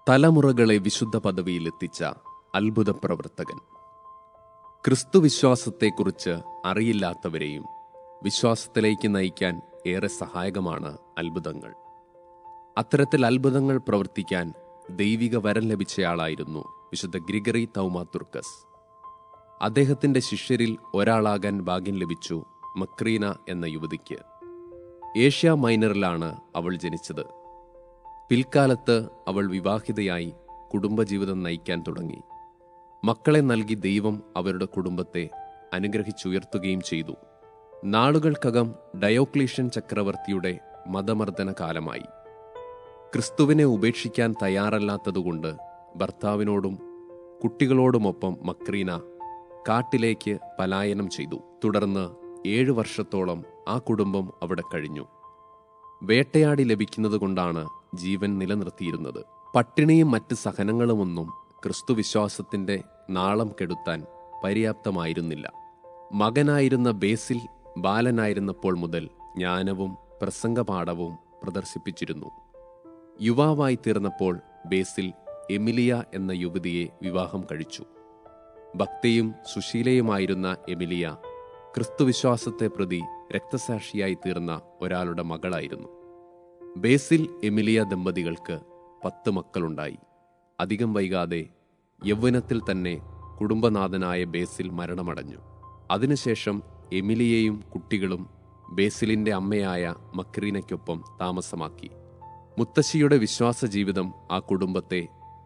തലമുറകളെ വിശുദ്ധ പദവിയിലെത്തിച്ച അത്ഭുത പ്രവർത്തകൻ. ക്രിസ്തുവിശ്വാസത്തെക്കുറിച്ച് അറിയില്ലാത്തവരെയും വിശ്വാസത്തിലേക്ക് നയിക്കാൻ ഏറെ സഹായകമാണ് അത്ഭുതങ്ങൾ. അത്തരത്തിൽ അത്ഭുതങ്ങൾ പ്രവർത്തിക്കാൻ ദൈവിക വരം ലഭിച്ചയാളായിരുന്നു വിശുദ്ധ ഗ്രിഗറി തൗമാതുർക്കസ്. അദ്ദേഹത്തിന്റെ ശിഷ്യരിൽ ഒരാളാകാൻ ഭാഗ്യം ലഭിച്ചു മക്രീന എന്ന യുവതിക്ക്. ഏഷ്യ മൈനറിലാണ് അവൾ ജനിച്ചത്. പിൽക്കാലത്ത് അവൾ വിവാഹിതയായി കുടുംബജീവിതം നയിക്കാൻ തുടങ്ങി. മക്കളെ നൽകി ദൈവം അവരുടെ കുടുംബത്തെ അനുഗ്രഹിച്ചുയർത്തുകയും ചെയ്തു. നാളുകൾക്കകം ഡയോക്ലീഷ്യൻ ചക്രവർത്തിയുടെ മതമർദ്ദന കാലമായി. ക്രിസ്തുവിനെ ഉപേക്ഷിക്കാൻ തയ്യാറല്ലാത്തതുകൊണ്ട് ഭർത്താവിനോടും കുട്ടികളോടുമൊപ്പം മക്രീന കാട്ടിലേക്ക് പലായനം ചെയ്തു. തുടർന്ന് 7 വർഷത്തോളം ആ കുടുംബം അവിടെ കഴിഞ്ഞു. വേട്ടയാടി ലഭിക്കുന്നത് കൊണ്ടാണ് ജീവൻ നിലനിർത്തിയിരുന്നത്. പട്ടിണിയും മറ്റ് സഹനങ്ങളുമൊന്നും ക്രിസ്തുവിശ്വാസത്തിന്റെ നാളം കെടുത്താൻ പര്യാപ്തമായിരുന്നില്ല. മകനായിരുന്ന ബേസിൽ ബാലനായിരുന്നപ്പോൾ മുതൽ ജ്ഞാനവും പ്രസംഗപാഠവും പ്രദർശിപ്പിച്ചിരുന്നു. യുവാവായി തീർന്നപ്പോൾ ബേസിൽ എമിലിയ എന്ന യുവതിയെ വിവാഹം കഴിച്ചു. ഭക്തിയും സുശീലയുമായിരുന്ന എമിലിയ ക്രിസ്തുവിശ്വാസത്തെ പ്രതി രക്തസാക്ഷിയായി തീർന്ന ഒരാളുടെ മകളായിരുന്നു. ബേസിൽ എമിലിയ ദമ്പതികൾക്ക് 10 മക്കളുണ്ടായി. അധികം വൈകാതെ യൗവനത്തിൽ തന്നെ കുടുംബനാഥനായ ബേസിൽ മരണമടഞ്ഞു. അതിനുശേഷം എമിലിയയും കുട്ടികളും ബേസിലിന്റെ അമ്മയായ മക്രീനയ്ക്കൊപ്പം താമസമാക്കി. മുത്തശ്ശിയുടെ വിശ്വാസ ജീവിതം ആ കുടുംബത്തെ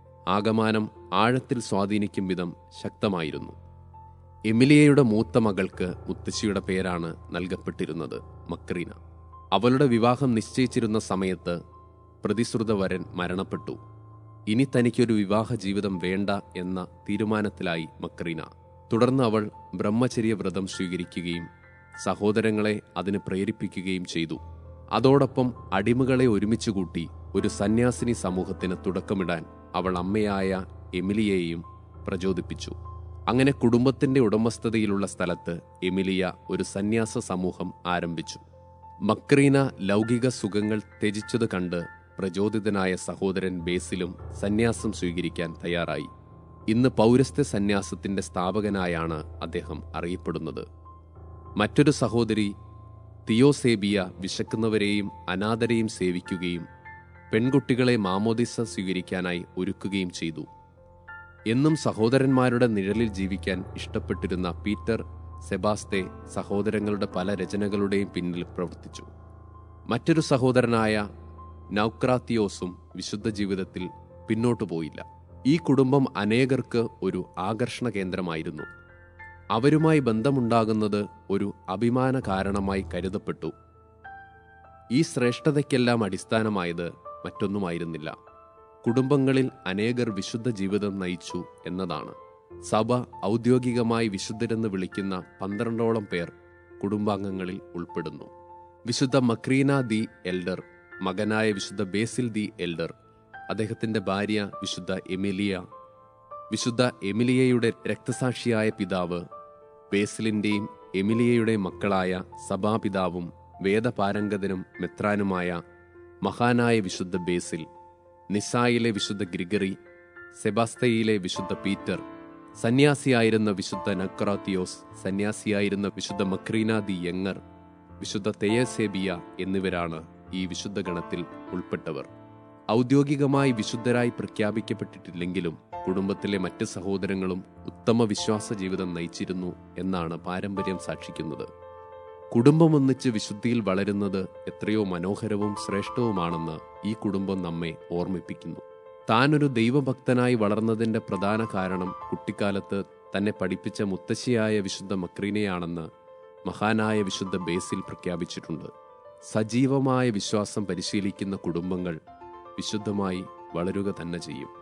ആകമാനം ആഴത്തിൽ സ്വാധീനിക്കും വിധം ശക്തമായിരുന്നു. എമിലിയയുടെ മൂത്ത മകൾക്ക് മുത്തശ്ശിയുടെ പേരാണ് നൽകപ്പെട്ടിരുന്നത്, മക്രീന. അവളുടെ വിവാഹം നിശ്ചയിച്ചിരുന്ന സമയത്ത് പ്രതിശ്രുത വരൻ മരണപ്പെട്ടു. ഇനി തനിക്കൊരു വിവാഹ ജീവിതം വേണ്ട എന്ന തീരുമാനത്തിലായി മക്രീന. തുടർന്ന് അവൾ ബ്രഹ്മചര്യ വ്രതം സ്വീകരിക്കുകയും സഹോദരങ്ങളെ അതിന് പ്രേരിപ്പിക്കുകയും ചെയ്തു. അതോടൊപ്പം അടിമകളെ ഒരുമിച്ച് കൂട്ടി ഒരു സന്യാസിനി സമൂഹത്തിന് തുടക്കമിടാൻ അവൾ അമ്മയായ എമിലിയയെയും പ്രചോദിപ്പിച്ചു. അങ്ങനെ കുടുംബത്തിന്റെ ഉടമസ്ഥതയിലുള്ള സ്ഥലത്ത് എമിലിയ ഒരു സന്യാസ സമൂഹം ആരംഭിച്ചു. മക്രീന ലൗകിക സുഖങ്ങൾ ത്യജിച്ചത് കണ്ട് പ്രചോദിതനായ സഹോദരൻ ബേസിലും സന്യാസം സ്വീകരിക്കാൻ തയ്യാറായി. ഇന്ന് പൗരസ്ത്യ സന്യാസത്തിന്റെ സ്ഥാപകനായാണ് അദ്ദേഹം അറിയപ്പെടുന്നത്. മറ്റൊരു സഹോദരി തിയോസേബിയ വിശക്കുന്നവരെയും അനാഥരെയും സേവിക്കുകയും പെൺകുട്ടികളെ മാമോദിസ സ്വീകരിക്കാനായി ഒരുക്കുകയും ചെയ്തു. എന്നും സഹോദരന്മാരുടെ നിഴലിൽ ജീവിക്കാൻ ഇഷ്ടപ്പെട്ടിരുന്ന പീറ്റർ സെബാസ്തെ സഹോദരങ്ങളുടെ പല രചനകളുടെയും പിന്നിൽ പ്രവർത്തിച്ചു. മറ്റൊരു സഹോദരനായ നൗക്രാത്തിയോസും വിശുദ്ധ ജീവിതത്തിൽ പിന്നോട്ടു പോയില്ല. ഈ കുടുംബം അനേകർക്ക് ഒരു ആകർഷണ കേന്ദ്രമായിരുന്നു. അവരുമായി ബന്ധമുണ്ടാകുന്നത് ഒരു അഭിമാന കാരണമായി കരുതപ്പെട്ടു. ഈ ശ്രേഷ്ഠതയ്ക്കെല്ലാം അടിസ്ഥാനമായത് മറ്റൊന്നുമായിരുന്നില്ല. കുടുംബങ്ങളിൽ അനേകർ വിശുദ്ധ ജീവിതം നയിച്ചു എന്നതാണ്. സഭ ഔദ്യോഗികമായി വിശുദ്ധരെന്ന് വിളിക്കുന്ന 12ഓളം പേർ കുടുംബാംഗങ്ങളിൽ ഉൾപ്പെടുന്നു. വിശുദ്ധ മക്രീന ദി എൽഡർ, മകനായ വിശുദ്ധ ബേസിൽ ദി എൽഡർ, അദ്ദേഹത്തിന്റെ ഭാര്യ വിശുദ്ധ എമിലിയ, വിശുദ്ധ എമിലിയയുടെ രക്തസാക്ഷിയായ പിതാവ്, ബേസിലിന്റെയും എമിലിയയുടെയും മക്കളായ സഭാപിതാവും വേദപാരംഗതനും മെത്രാനുമായ മഹാനായ വിശുദ്ധ ബേസിൽ, നിസായിലെ വിശുദ്ധ ഗ്രിഗറി, സെബാസ്തയിലെ വിശുദ്ധ പീറ്റർ, സന്യാസിയായിരുന്ന വിശുദ്ധ നക്രാത്തിയോസ്, സന്യാസിയായിരുന്ന വിശുദ്ധ മക്രീന ദി യങ്ങർ, വിശുദ്ധ തെയസേബിയ എന്നിവരാണ് ഈ വിശുദ്ധ ഗണത്തിൽ ഉൾപ്പെട്ടവർ. ഔദ്യോഗികമായി വിശുദ്ധരായി പ്രഖ്യാപിക്കപ്പെട്ടിട്ടില്ലെങ്കിലും കുടുംബത്തിലെ മറ്റ് സഹോദരങ്ങളും ഉത്തമ വിശ്വാസ ജീവിതം നയിച്ചിരുന്നു എന്നാണ് പാരമ്പര്യം സാക്ഷിക്കുന്നത്. കുടുംബം ഒന്നിച്ച് വിശുദ്ധിയിൽ വളരുന്നത് എത്രയോ മനോഹരവും ശ്രേഷ്ഠവുമാണെന്ന് ഈ കുടുംബം നമ്മെ ഓർമ്മിപ്പിക്കുന്നു. താനൊരു ദൈവഭക്തനായി വളർന്നതിന്റെ പ്രധാന കാരണം കുട്ടിക്കാലത്ത് തന്നെ പഠിപ്പിച്ച മുത്തശ്ശിയായ വിശുദ്ധ മക്രീനയാണെന്ന് മഹാനായ വിശുദ്ധ ബേസിൽ പ്രഖ്യാപിച്ചിട്ടുണ്ട്. സജീവമായ വിശ്വാസം പരിശീലിക്കുന്ന കുടുംബങ്ങൾ വിശുദ്ധമായി വളരുക തന്നെ ചെയ്യും.